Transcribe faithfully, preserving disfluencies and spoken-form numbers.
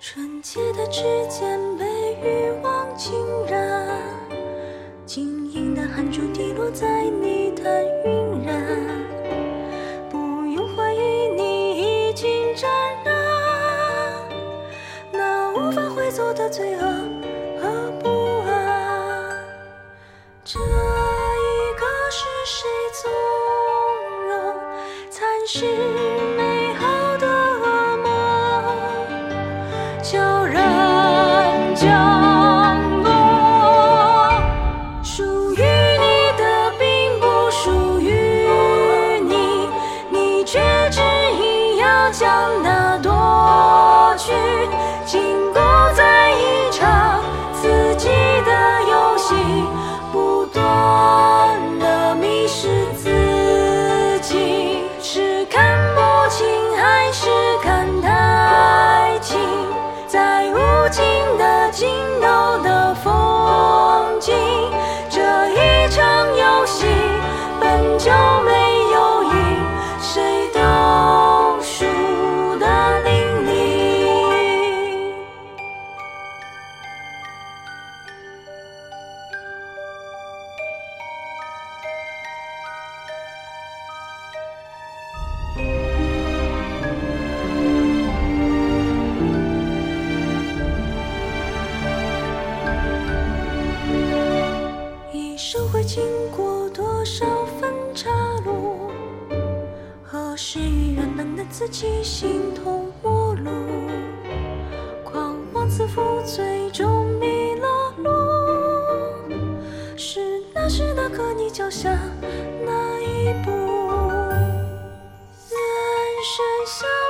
纯洁的指尖被欲望浸染，晶莹的汗珠滴落在泥潭晕染，不用怀疑你已经沾染那无法挥走的罪恶和不安。这一刻是谁纵容蚕食美好的噩梦，悄然降落。属于你的并不属于你，你却执意要将它夺去，经过在一场自己的游戏，不断地迷失自己，是看不清还是看太清，在无尽的尽头的风景，这一场游戏本就没有赢，谁都输得淋漓。一生会经过多少分岔路，何时与原本的自己形同陌路，狂妄自负最终迷了路，是那时那刻你脚下那一步，人生像